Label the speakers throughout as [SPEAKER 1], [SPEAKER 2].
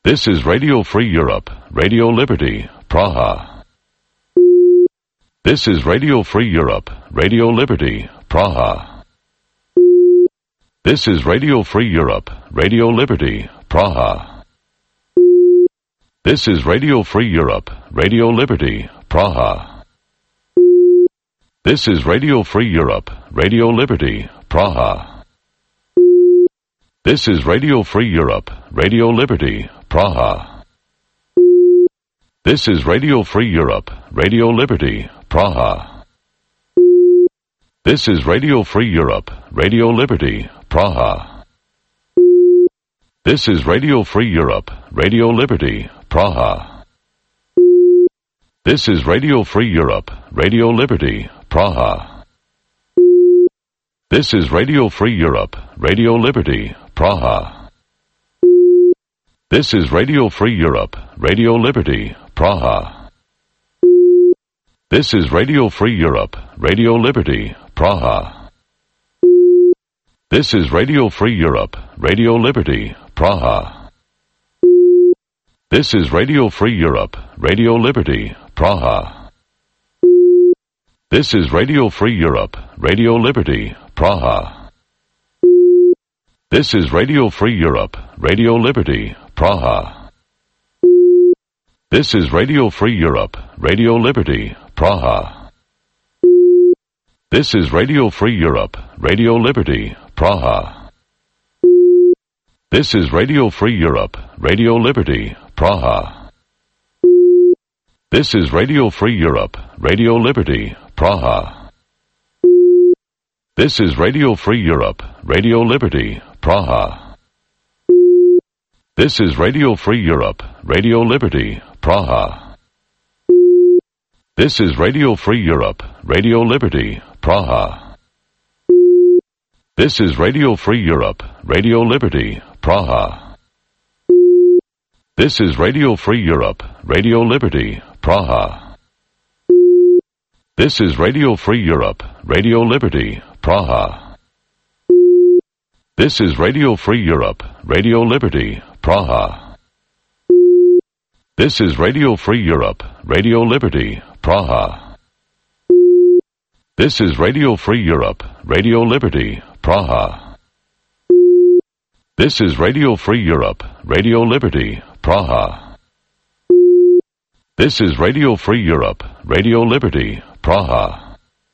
[SPEAKER 1] This is Radio Free Europe, Radio Liberty, Praha. This is Radio Free Europe, Radio Liberty, Praha. This is Radio Free Europe, Radio Liberty, Praha. This is Radio Free Europe, Radio Liberty, Praha. This is Radio Free Europe, Radio Liberty, Praha. This is Radio Free Europe, Radio Liberty, Praha. This is Radio Free Europe, Radio Liberty, Praha. This is Radio Free Europe, Radio Liberty, Praha. This is Radio Free Europe, Radio Liberty, Praha. This is Radio Free Europe, Radio Liberty, Praha. This is Radio Free Europe, Radio Liberty, Praha. This is Radio Free Europe, Radio Liberty, Praha. This is Radio Free Europe, Radio Liberty, Praha. This is Radio Free Europe, Radio Liberty, Praha. This is Radio Free Europe, Radio Liberty, Praha. This is Radio Free Europe, Radio Liberty, Praha. This is Radio Free Europe, Radio Liberty, Praha. This is Radio Free Europe, Radio Liberty, Praha. This is Radio Free Europe, Radio Liberty, Praha. This is Radio Free Europe, Radio Liberty, Praha. This is Radio Free Europe, Radio Liberty, Praha. This is Radio Free Europe, Radio Liberty, Praha. This is Radio Free Europe, Radio Liberty, Praha. This is Radio Free Europe, Radio Liberty, Praha. This is Radio Free Europe, Radio Liberty, Praha. This is Radio Free Europe, Radio Liberty, Praha. This is Radio Free Europe, Radio Liberty, Praha. This is Radio Free Europe, Radio Liberty, Praha. This is Radio Free Europe, Radio Liberty, Praha. This is Radio Free Europe, Radio Liberty, Praha. This is Radio Free Europe, Radio Liberty, Praha. This is Radio Free Europe, Radio Liberty, Praha.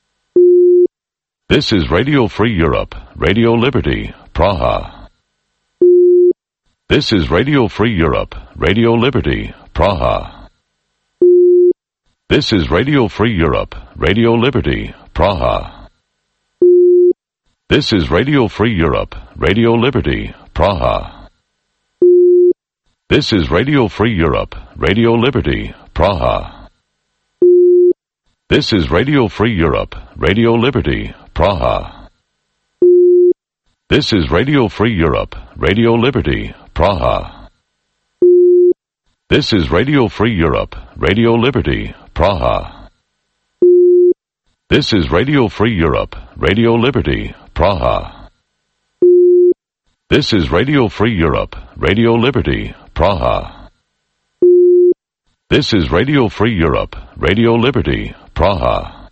[SPEAKER 1] This is Radio Free Europe, Radio Liberty, Praha. This is Radio Free Europe, Radio Liberty, Praha. This is Radio Free Europe, Radio Liberty, Praha. This is Radio Free Europe, Radio Liberty, Praha. This is Radio Free Europe, Radio Liberty, Praha. This is Radio Free Europe, Radio Liberty, Praha. This is Radio Free Europe, Radio Liberty, Praha. This is Radio Free Europe, Radio Liberty, Praha. This is Radio Free Europe, Radio Liberty, Praha. This is Radio Free Europe, Radio Liberty, Praha. This is Radio Free Europe, Radio Liberty, Praha.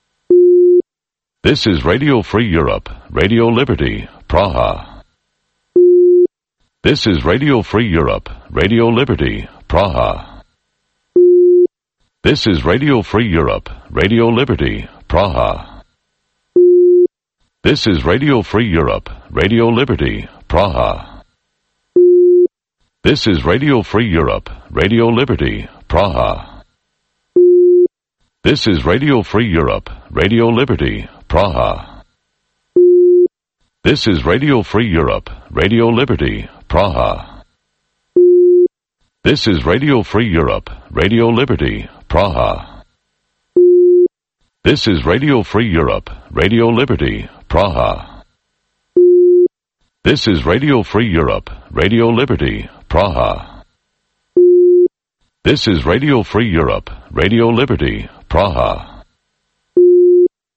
[SPEAKER 1] This is Radio Free Europe, Radio Liberty, Praha. This is Radio Free Europe, Radio Liberty, Praha. This is Radio Free Europe, Radio Liberty, Praha. This is Radio Free Europe, Radio Liberty, Praha. This is Radio Free Europe, Radio Liberty, Praha. This is Radio Free Europe, Radio Liberty, Praha. This is Radio Free Europe, Radio Liberty, Praha. This is Radio Free Europe, Radio Liberty, Praha. This is Radio Free Europe, Radio Liberty, Praha. This is Radio Free Europe, Radio Liberty, Praha. This is Radio Free Europe, Radio Liberty, Praha.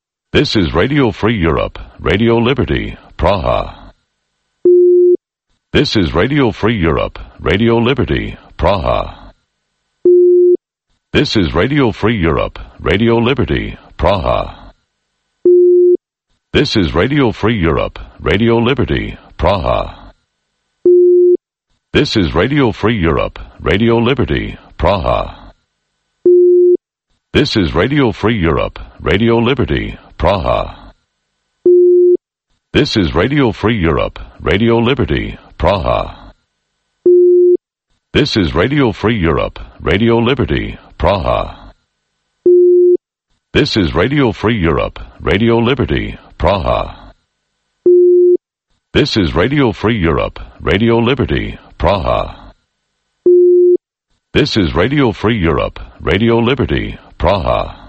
[SPEAKER 1] This is Radio Free Europe, Radio Liberty, Praha. This is Radio Free Europe, Radio Liberty, Praha. This is Radio Free Europe, Radio Liberty, Praha. This is Radio Free Europe, Radio Liberty, Praha. This is Radio Free Europe, Radio Liberty, Praha. This is Radio Free Europe, Radio Liberty, Praha. This is Radio Free Europe, Radio Liberty, Praha. This is Radio Free Europe, Radio Liberty, Praha. This is Radio Free Europe, Radio Liberty, Praha. This is Radio Free Europe, Radio Liberty, Praha. This is Radio Free Europe, Radio Liberty, Praha.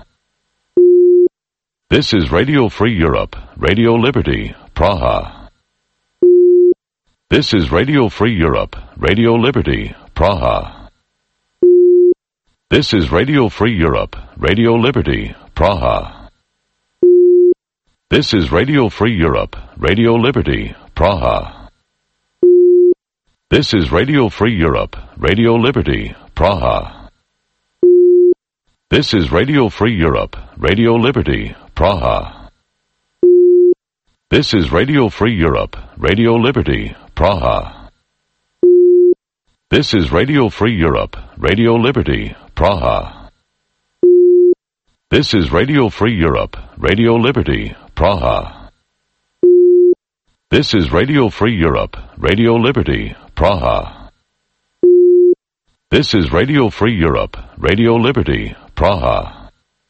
[SPEAKER 1] This is Radio Free Europe, Radio Liberty, Praha. This is Radio Free Europe, Radio Liberty, Praha. This is Radio Free Europe, Radio Liberty, Praha. This is Radio Free Europe, Radio Liberty, Praha. This is Radio Free Europe, Radio Liberty, Praha. This is Radio Free Europe, Radio Liberty, Praha. This is Radio Free Europe, Radio Liberty, Praha. This is Radio Free Europe, Radio Liberty, Praha. This is Radio Free Europe, Radio Liberty, Praha. This is Radio Free Europe, Radio Liberty, Praha. This is Radio Free Europe, Radio Liberty, Praha.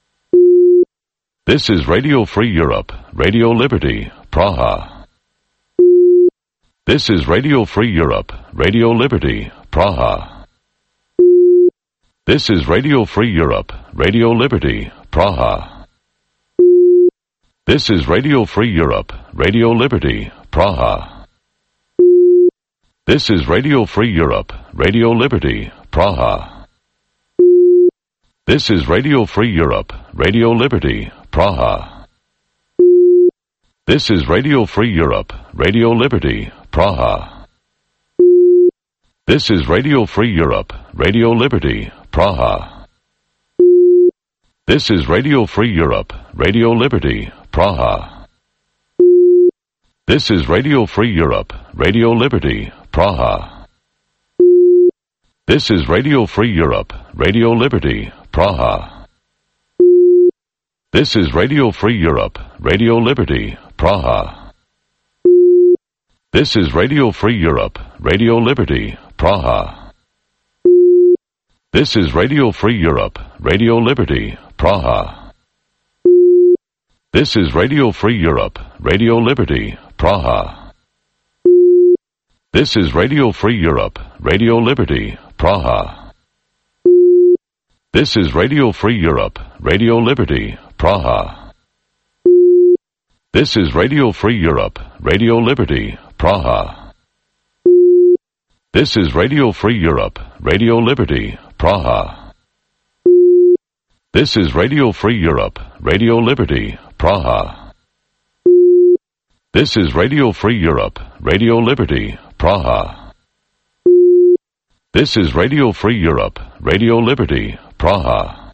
[SPEAKER 1] This is Radio Free Europe, Radio Liberty, Praha. This is Radio Free Europe, Radio Liberty, Praha. This is Radio Free Europe, Radio Liberty, Praha. This is Radio Free Europe, Radio Liberty, Praha. This is Radio Free Europe, Radio Liberty, Praha. This is Radio Free Europe, Radio Liberty, Praha. This is Radio Free Europe, Radio Liberty, Praha. This is Radio Free Europe, Radio Liberty, Praha. This is Radio Free Europe, Radio Liberty, Praha. This is Radio Free Europe, Radio Liberty, Praha. This is Radio Free Europe, Radio Liberty, Praha. This is Radio Free Europe, Radio Liberty, Praha. This is Radio Free Europe, Radio Liberty, Praha. This is Radio Free Europe, Radio Liberty, Praha. This is Radio Free Europe, Radio Liberty, Praha. This is Radio Free Europe, Radio Liberty, Praha. This is Radio Free Europe, Radio Liberty, Praha. This is Radio Free Europe, Radio Liberty, Praha. This is Radio Free Europe, Radio Liberty, Praha. This is Radio Free Europe, Radio Liberty, Praha. This is Radio Free Europe, Radio Liberty, Praha. This is Radio Free Europe, Radio Liberty, Praha.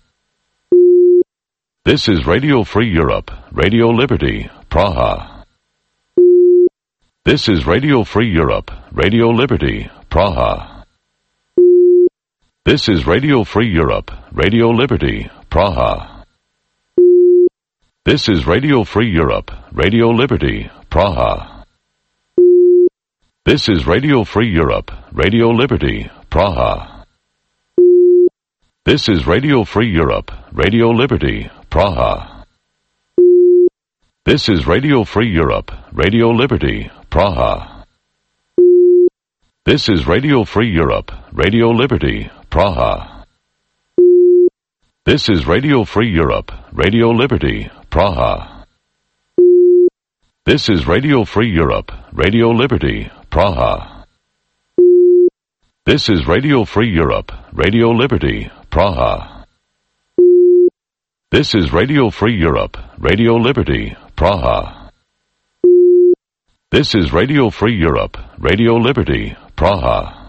[SPEAKER 1] This is Radio Free Europe, Radio Liberty, Praha. This is Radio Free Europe, Radio Liberty, Praha. This is Radio Free Europe, Radio Liberty, Praha. This is Radio Free Europe, Radio Liberty, Praha. This is Radio Free Europe, Radio Liberty, Praha. This is Radio Free Europe, Radio Liberty, Praha. This is Radio Free Europe, Radio Liberty, Praha. This is Radio Free Europe, Radio Liberty, Praha. This is Radio Free Europe, Radio Liberty, Praha. This is Radio Free Europe, Radio Liberty, Praha. This is Radio Free Europe, Radio Liberty, Praha. This is Radio Free Europe, Radio Liberty, Praha. This is Radio Free Europe, Radio Liberty, Praha.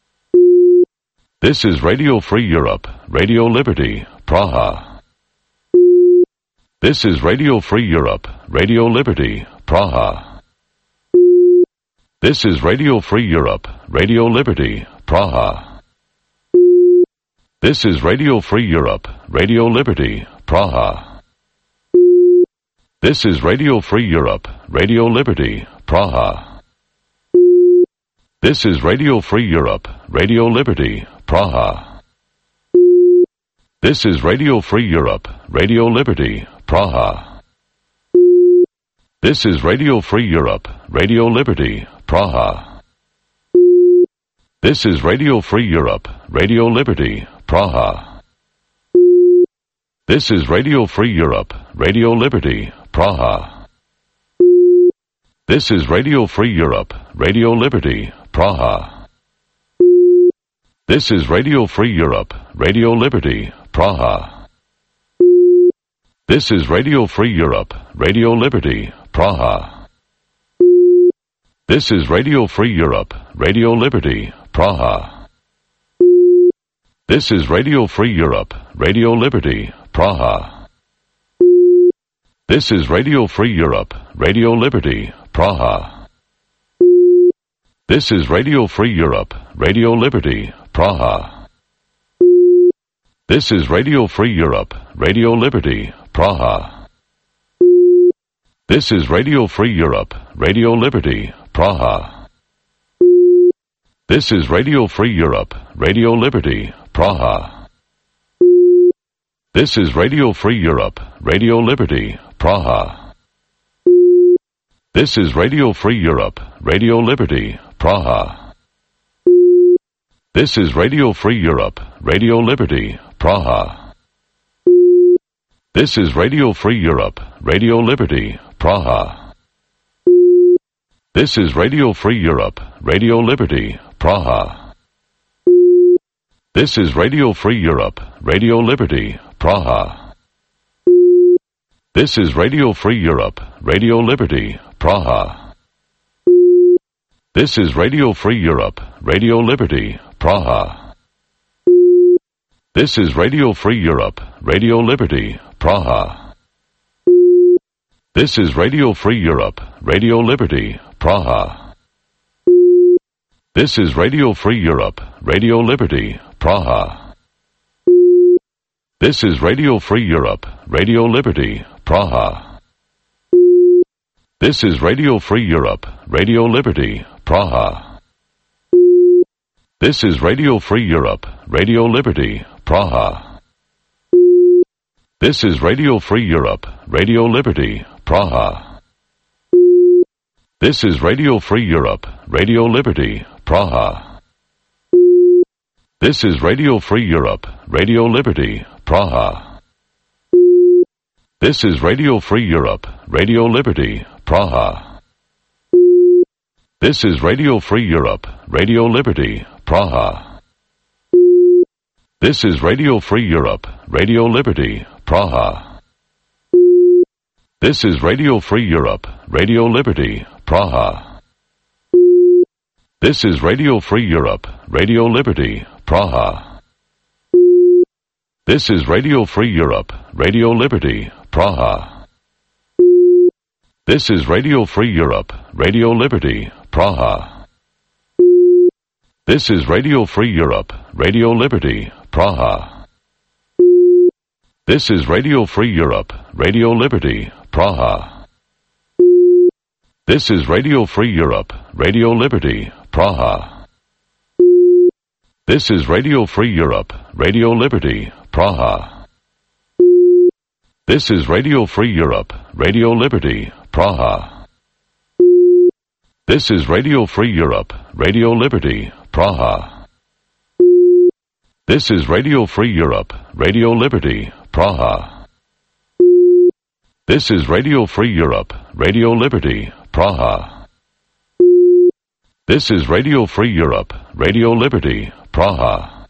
[SPEAKER 1] This is Radio Free Europe, Radio Liberty, Praha. This is Radio Free Europe, Radio Liberty, Praha. This is Radio Free Europe, Radio Liberty, Praha. This is Radio Free Europe, Radio Liberty, Praha. This is Radio Free Europe, Radio Liberty, Praha. This is Radio Free Europe, Radio Liberty, Praha. This is Radio Free Europe, Radio Liberty, Praha. This is Radio Free Europe, Radio Liberty, Praha. This is Radio Free Europe, Radio Liberty, Praha. This is Radio Free Europe, Radio Liberty, Praha. This is Radio Free Europe, Radio Liberty, Praha. This is Radio Free Europe, Radio Liberty, Praha. This is Radio Free Europe, Radio Liberty, Praha. This is Radio Free Europe, Radio Liberty, Praha. This is Radio Free Europe, Radio Liberty, Praha. This is Radio Free Europe, Radio Liberty, Praha. This is Radio Free Europe, Radio Liberty, Praha. This is Radio Free Europe, Radio Liberty, Praha. This is Radio Free Europe, Radio Liberty, Praha. This is Radio Free Europe, Radio Liberty, Praha. This is Radio Free Europe, Radio Liberty, Praha. This is Radio Free Europe, Radio Liberty, Praha. This is Radio Free Europe, Radio Liberty, Praha. This is Radio Free Europe, Radio Liberty, Praha. This is Radio Free Europe, Radio Liberty, Praha. This is Radio Free Europe, Radio Liberty, Praha. This is Radio Free Europe, Radio Liberty, Praha. This is Radio Free Europe, Radio Liberty, Praha. This is Radio Free Europe, Radio Liberty, Praha. This is Radio Free Europe, Radio Liberty, Praha. This is Radio Free Europe, Radio Liberty, Praha. This is Radio Free Europe, Radio Liberty, Praha. This is Radio Free Europe, Radio Liberty, Praha. This is Radio Free Europe, Radio Liberty, Praha. This is Radio Free Europe, Radio Liberty, Praha. This is Radio Free Europe, Radio Liberty, Praha. This is Radio Free Europe, Radio Liberty, Praha. This is Radio Free Europe, Radio Liberty, Praha. This is Radio Free Europe, Radio Liberty, Praha. This is Radio Free Europe, Radio Liberty, Praha. This is Radio Free Europe, Radio Liberty, Praha. This is Radio Free Europe, Radio Liberty, Praha. This is Radio Free Europe, Radio Liberty, Praha. This is Radio Free Europe, Radio Liberty, Praha. This is Radio Free Europe, Radio Liberty, Praha. This is Radio Free Europe, Radio Liberty, Praha. This is Radio Free Europe, Radio Liberty, Praha. This is Radio Free Europe, Radio Liberty, Praha. This is Radio Free Europe, Radio Liberty, Praha. This is Radio Free Europe, Radio Liberty, Praha. This is Radio Free Europe, Radio Liberty, Praha. This is Radio Free Europe, Radio Liberty, Praha. This is Radio Free Europe, Radio Liberty, Praha.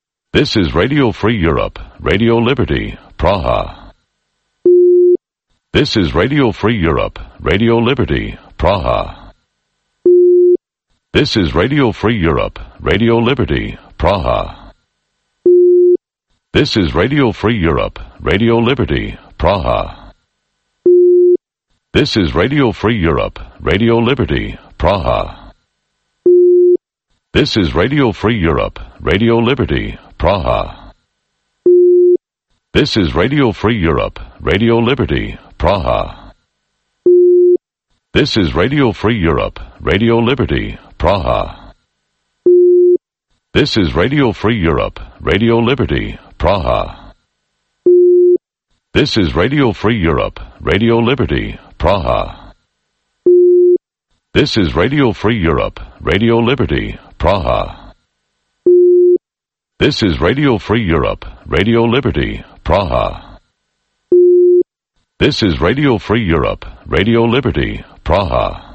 [SPEAKER 1] This is Radio Free Europe, Radio Liberty, Praha. This is Radio Free Europe, Radio Liberty, Praha. This is Radio Free Europe, Radio Liberty, Praha. This is Radio Free Europe, Radio Liberty, Praha. This is Radio Free Europe, Radio Liberty, Praha. This is Radio Free Europe, Radio Liberty, Praha. This is Radio Free Europe, Radio Liberty, Praha. This is Radio Free Europe, Radio Liberty, Praha. This is Radio Free Europe, Radio Liberty, Praha. This is Radio Free Europe, Radio Liberty, Praha. This is Radio Free Europe, Radio Liberty, Praha. This is Radio Free Europe, Radio Liberty, Praha. This is Radio Free Europe, Radio Liberty, Praha.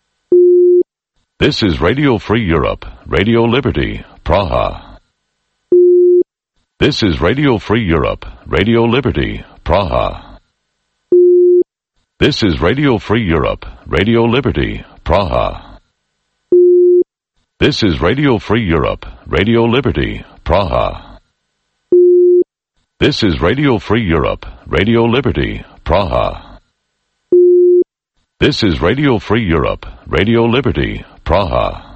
[SPEAKER 1] This is Radio Free Europe, Radio Liberty, Praha. This is Radio Free Europe, Radio Liberty, Praha. This is Radio Free Europe, Radio Liberty, Praha. This is Radio Free Europe, Radio Liberty, Praha. This is Radio Free Europe, Radio Liberty, Praha. This is Radio Free Europe, Radio Liberty, Praha.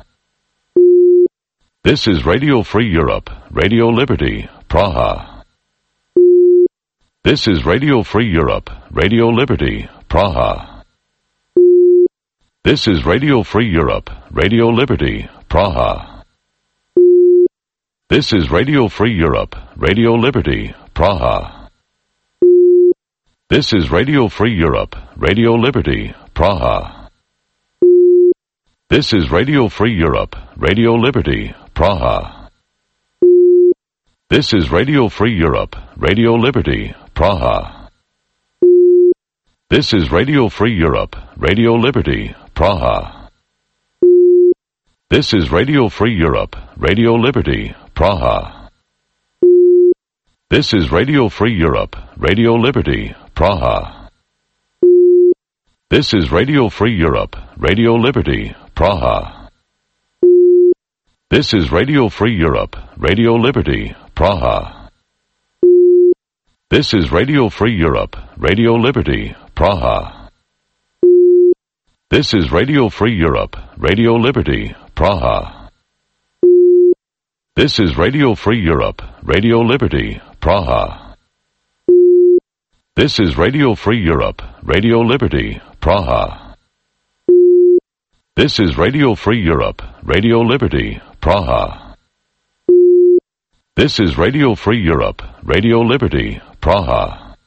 [SPEAKER 1] This is Radio Free Europe, Radio Liberty, Praha. This is Radio Free Europe, Radio Liberty, Praha. This is Radio Free Europe, Radio Liberty, Praha. This is Radio Free Europe, Radio Liberty, Praha. This is Radio Free Europe, Radio Liberty, Praha. This is Radio Free Europe, Radio Liberty, Praha. This is Radio Free Europe, Radio Liberty, Praha. This is Radio Free Europe, Radio Liberty, Praha. This is Radio Free Europe, Radio Liberty, Praha. This is Radio Free Europe, Radio Liberty, Praha. This is Radio Free Europe, Radio Liberty, Praha. This is Radio Free Europe, Radio Liberty, Praha. This is Radio Free Europe, Radio Liberty, Praha. This is Radio Free Europe, Radio Liberty, Praha. This is Radio Free Europe, Radio Liberty, Praha. This is Radio Free Europe, Radio Liberty, Praha. This is Radio Free Europe, Radio Liberty, Praha. This is Radio Free Europe, Radio Liberty, Praha.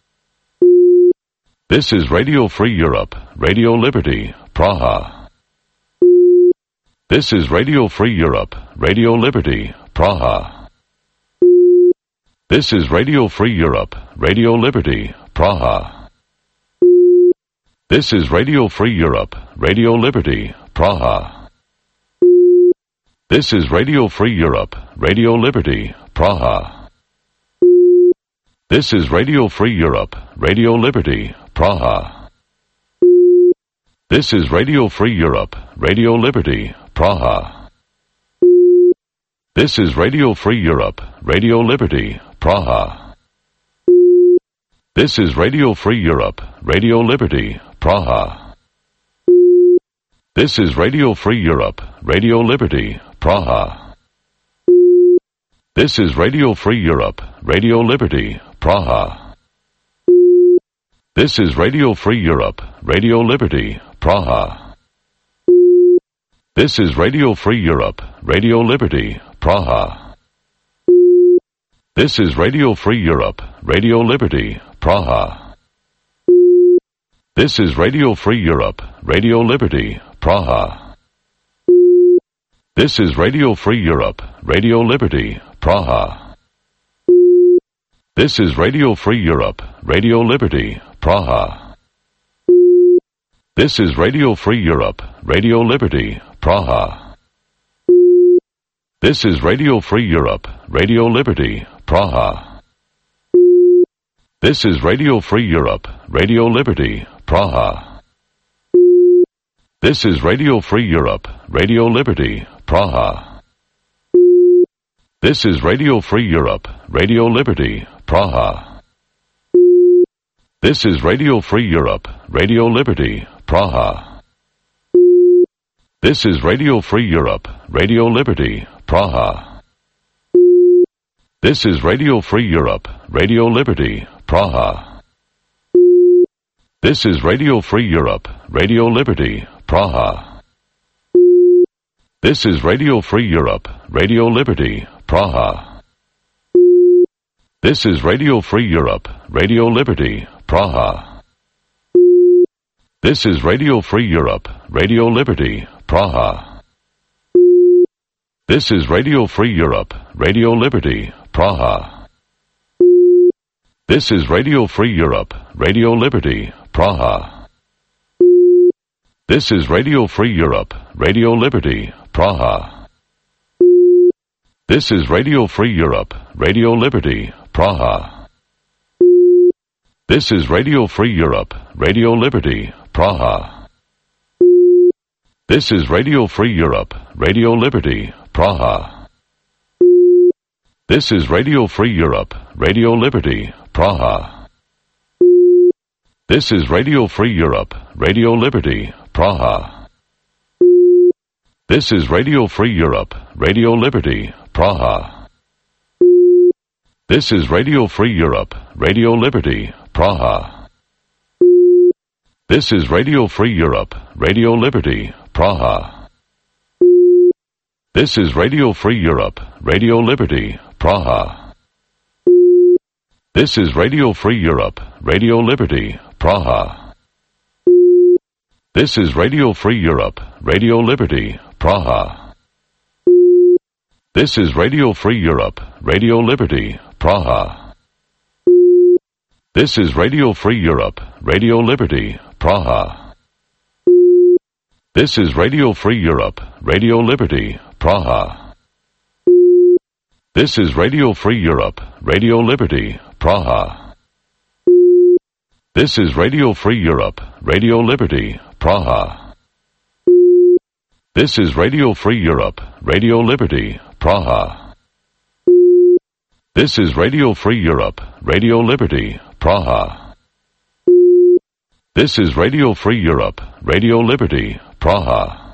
[SPEAKER 1] This is Radio Free Europe, Radio Liberty, Praha. This is Radio Free Europe, Radio Liberty, Praha. This is Radio Free Europe, Radio Liberty, Praha. This is Radio Free Europe, Radio Liberty, Praha. This is Radio Free Europe, Radio Liberty, Praha. This is Radio Free Europe, Radio Liberty, Praha. This is Radio Free Europe, Radio Liberty, Praha. This is Radio Free Europe, Radio Liberty, Praha. This is Radio Free Europe, Radio Liberty, Praha. This is Radio Free Europe, Radio Liberty, Praha. This is Radio Free Europe, Radio Liberty, Praha. This is Radio Free Europe, Radio Liberty, Praha. This is Radio Free Europe, Radio Liberty, Praha. This is Radio Free Europe, Radio Liberty, Praha. This is Radio Free Europe, Radio Liberty, Praha. This is Radio Free Europe, Radio Liberty, Praha. This is Radio Free Europe, Radio Liberty, Praha. This is Radio Free Europe, Radio Liberty, Praha. This is Radio Free Europe, Radio Liberty, Praha. This is Radio Free Europe, Radio Liberty, Praha. This is Radio Free Europe, Radio Liberty, Praha. This is Radio Free Europe, Radio Liberty, Praha. This is Radio Free Europe, Radio Liberty, Praha. This is Radio Free Europe, Radio Liberty, Praha. This is Radio Free Europe, Radio Liberty, Praha. This is Radio Free Europe, Radio Liberty, Praha. This is Radio Free Europe, Radio Liberty, Praha. This is Radio Free Europe, Radio Liberty, Praha. This is Radio Free Europe, Radio Liberty, Praha. This is Radio Free Europe, Radio Liberty, Praha. This is Radio Free Europe, Radio Liberty, Praha. This is Radio Free Europe, Radio Liberty, Praha. This is Radio Free Europe, Radio Liberty, Praha. This is Radio Free Europe, Radio Liberty, Praha. This is Radio Free Europe, Radio Liberty, Praha. This is Radio Free Europe, Radio Liberty, Praha. This is Radio Free Europe, Radio Liberty, Praha. This is Radio Free Europe, Radio Liberty, Praha. This is Radio Free Europe, Radio Liberty, Praha. This is Radio Free Europe, Radio Liberty, Praha. This is Radio Free Europe, Radio Liberty, Praha. This is Radio Free Europe, Radio Liberty, Praha. This is Radio Free Europe, Radio Liberty, Praha. This is Radio Free Europe, Radio Liberty, Praha. This is Radio Free Europe, Radio Liberty, Praha. This is Radio Free Europe, Radio Liberty, Praha. This is Radio Free Europe, Radio Liberty, Praha. This is Radio Free Europe, Radio Liberty, Praha. This is Radio Free Europe, Radio Liberty, Praha. This is Radio Free Europe, Radio Liberty, Praha. This is Radio Free Europe, Radio Liberty, Praha.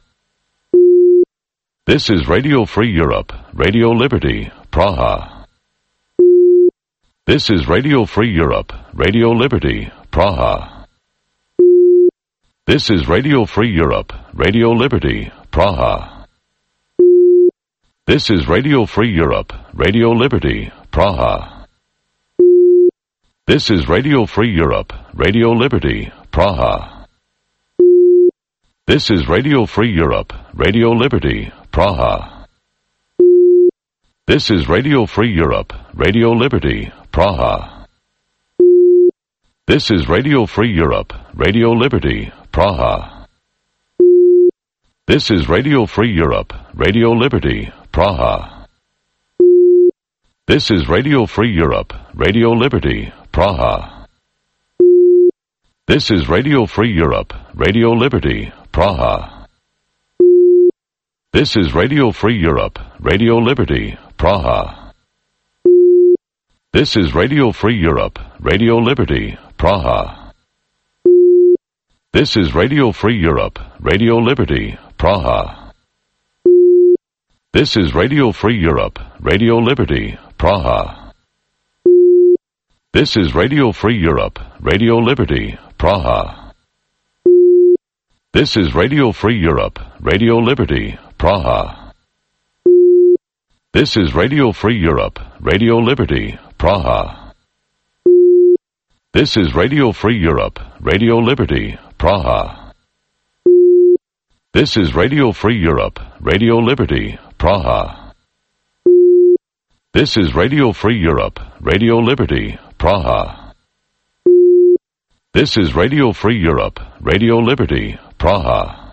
[SPEAKER 1] This is Radio Free Europe, Radio Liberty, Praha. This is Radio Free Europe, Radio Liberty, Praha. This is Radio Free Europe, Radio Liberty, Praha. This is Radio Free Europe, Radio Liberty, Praha. This is Radio Free Europe, Radio Liberty, Praha. This is Radio Free Europe, Radio Liberty, Praha. This is Radio Free Europe, Radio Liberty, Praha. This is Radio Free Europe, Radio Liberty, Praha. This is Radio Free Europe, Radio Liberty, Praha. This is Radio Free Europe, Radio Liberty, Praha. This is Radio Free Europe, Radio Liberty, Praha. This is Radio Free Europe, Radio Liberty, Praha. This is Radio Free Europe, Radio Liberty, Praha. This is Radio Free Europe, Radio Liberty, Praha. This is Radio Free Europe, Radio Liberty, Praha. This is Radio Free Europe, Radio Liberty, Praha. This is Radio Free Europe, Radio Liberty, Praha. This is Radio Free Europe, Radio Liberty, Praha. This is Radio Free Europe, Radio Liberty, Praha. This is Radio Free Europe, Radio Liberty, Praha. This is Radio Free Europe, Radio Liberty, Praha. This is Radio Free Europe, Radio Liberty, Praha.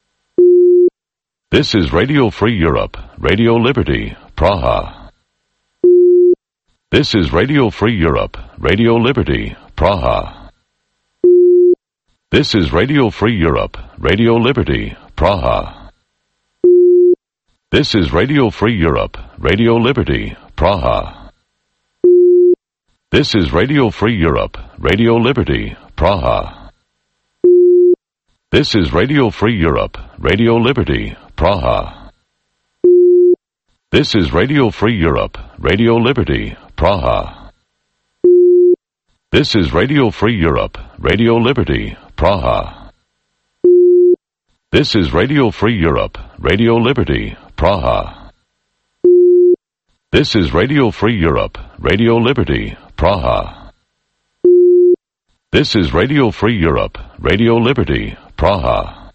[SPEAKER 1] This is Radio Free Europe, Radio Liberty, Praha. This is Radio Free Europe, Radio Liberty, Praha. This is Radio Free Europe, Radio Liberty, Praha. This is Radio Free Europe, Radio Liberty, Praha. This is Radio Free Europe, Radio Liberty, Praha. This is Radio Free Europe, Radio Liberty, Praha. This is Radio Free Europe, Radio Liberty, Praha. This is Radio Free Europe, Radio Liberty, Praha. This is Radio Free Europe, Radio Liberty, Praha. This is Radio Free Europe, Radio Liberty, Praha. This is Radio Free Europe, Radio Liberty, Praha.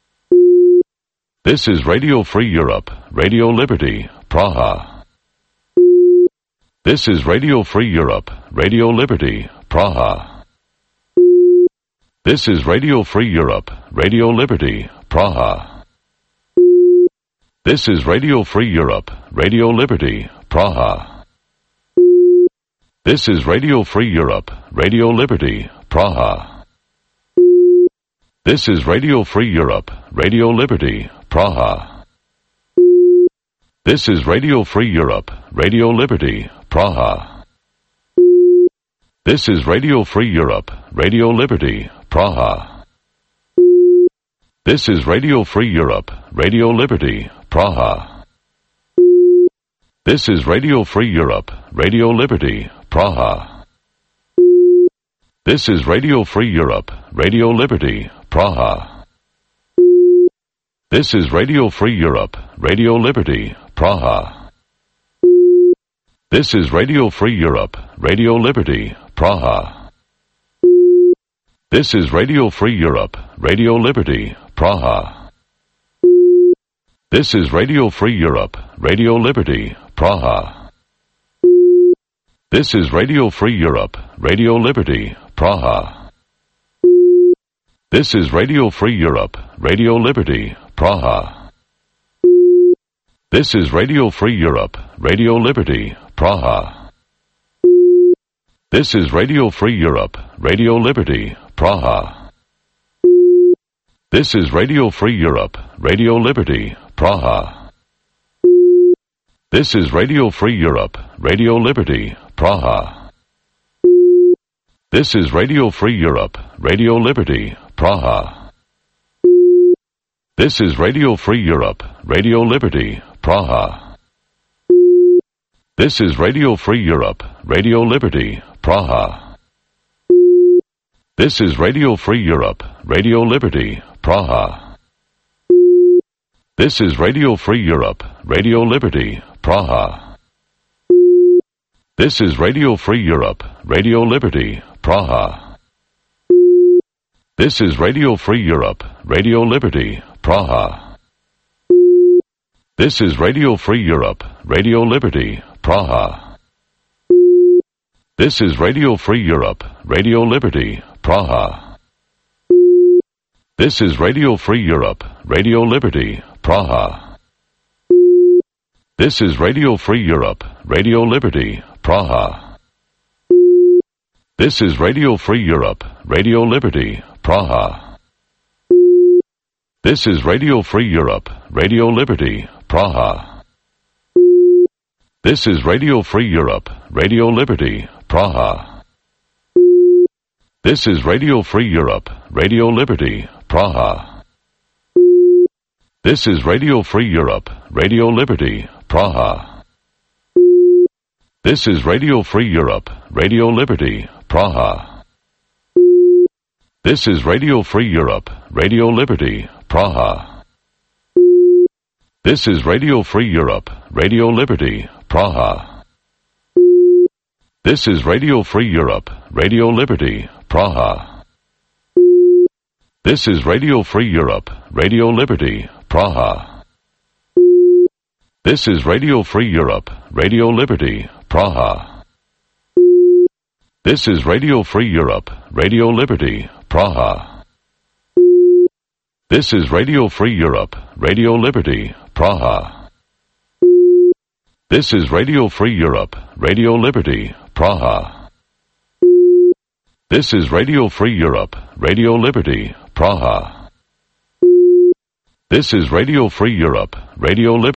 [SPEAKER 1] This is Radio Free Europe, Radio Liberty, Praha. This is Radio Free Europe, Radio Liberty, Praha. This is Radio Free Europe, Radio Liberty, Praha. This is Radio Free Europe, Radio Liberty, Praha. This is Radio Free Europe, Radio Liberty, Praha. This is Radio Free Europe, Radio Liberty, Praha. This is Radio Free Europe, Radio Liberty, Praha. This is Radio Free Europe, Radio Liberty, Praha. This is Radio Free Europe, Radio Liberty, Praha. This is Radio Free Europe, Radio Liberty, Praha. This is Radio Free Europe, Radio Liberty, Praha. This is Radio Free Europe, Radio Liberty, Praha. This is Radio Free Europe, Radio Liberty, Praha. This is Radio Free Europe, Radio Liberty, Praha. This is Radio Free Europe, Radio Liberty, Praha. This is Radio Free Europe, Radio Liberty, Praha. This is Radio Free Europe, Radio Liberty, Praha. This is Radio Free Europe, Radio Liberty, Praha. This is Radio Free Europe, Radio Liberty, Praha. This is Radio Free Europe, Radio Liberty, Praha. This is Radio Free Europe, Radio Liberty, Praha. This is Radio Free Europe, Radio Liberty, Praha. This is Radio Free Europe, Radio Liberty, Praha. This is Radio Free Europe, Radio Liberty, Praha. This is Radio Free Europe, Radio Liberty, Praha. This is Radio Free Europe, Radio Liberty, Praha. This is Radio Free Europe, Radio Liberty, Praha. This is Radio Free Europe, Radio Liberty, Praha. This is Radio Free Europe, Radio Liberty, Praha. This is Radio Free Europe, Radio Liberty, Praha. This is Radio Free Europe, Radio Liberty, Praha. This is Radio Free Europe, Radio Liberty, Praha. This is Radio Free Europe, Radio Liberty, Praha. This is Radio Free Europe, Radio Liberty, Praha. This is Radio Free Europe, Radio Liberty, Praha. This is Radio Free Europe, Radio Liberty, Praha. This is Radio Free Europe, Radio Liberty, Praha. This is Radio Free Europe, Radio Liberty, Praha. This is Radio Free Europe, Radio Liberty, Praha. This is Radio Free Europe, Radio Liberty, Praha. This is Radio Free Europe, Radio Liberty, Praha. This is Radio Free Europe, Radio Liberty, Praha. This is Radio Free Europe, Radio Liberty, Praha. This is Radio Free Europe, Radio Liberty, Praha. This is Radio Free Europe, Radio Liberty, Praha. This is Radio Free Europe, Radio Liberty, Praha. This is Radio Free Europe, Radio Liberty, Praha. This is Radio Free Europe, Radio Liberty.